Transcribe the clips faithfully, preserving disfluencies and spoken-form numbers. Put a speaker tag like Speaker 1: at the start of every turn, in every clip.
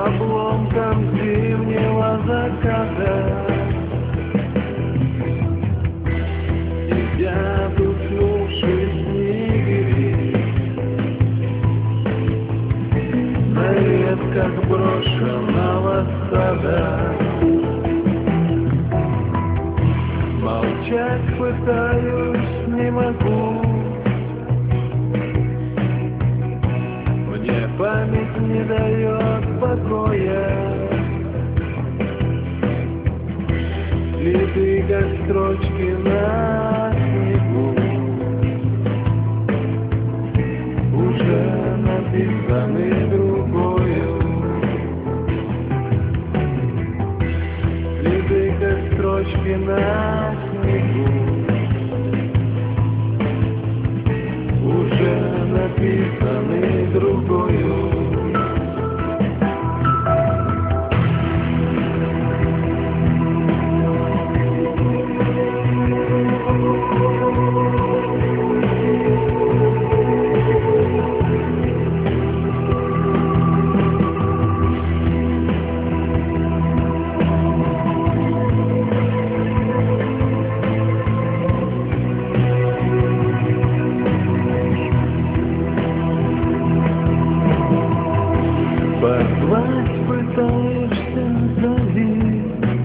Speaker 1: обломкам зимнего заката. Сидят уснувшие снегири на ветках брошенного сада. Молчать пытаюсь, не могу. Мне память не дает покоя. Слиты, как строчки на снегу, уже написаны другою. Слиты, как строчки на снегу, уже написаны другою. Позвать пытаешься, зови,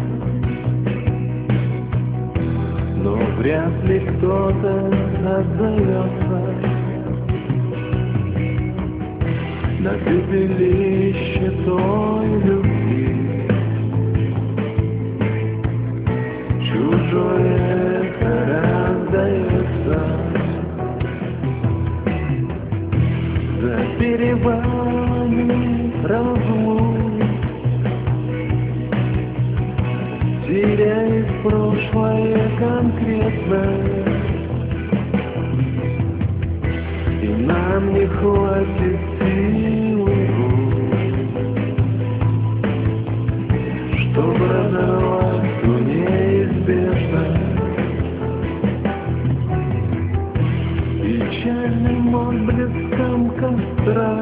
Speaker 1: но вряд ли кто-то отзовется. На пепелище той любви чужое эхо раздается. За перевалами разлук теряет прошлое конкретно, и нам не хватит силы рук, чтобы разорвать то неизбежно. Печальным отблеском костра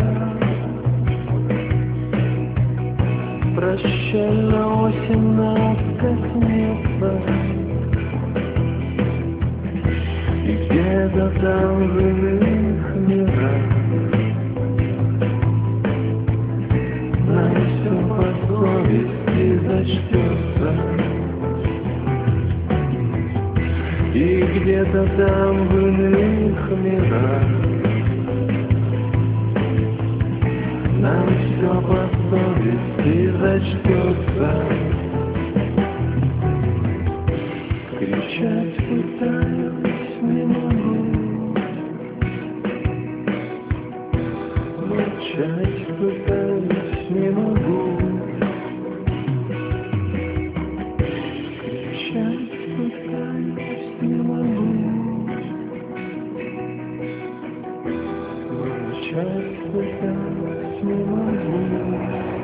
Speaker 1: прощально осень нас коснется, и где-то там в иных мирах нам все по совести зачтется. И где-то там в иных мирах нам все по совести зачтется. Кричать пытаюсь, не могу. Молчать пытаюсь, не могу. Кричать пытаюсь, не могу. Молчать пытаюсь, не могу.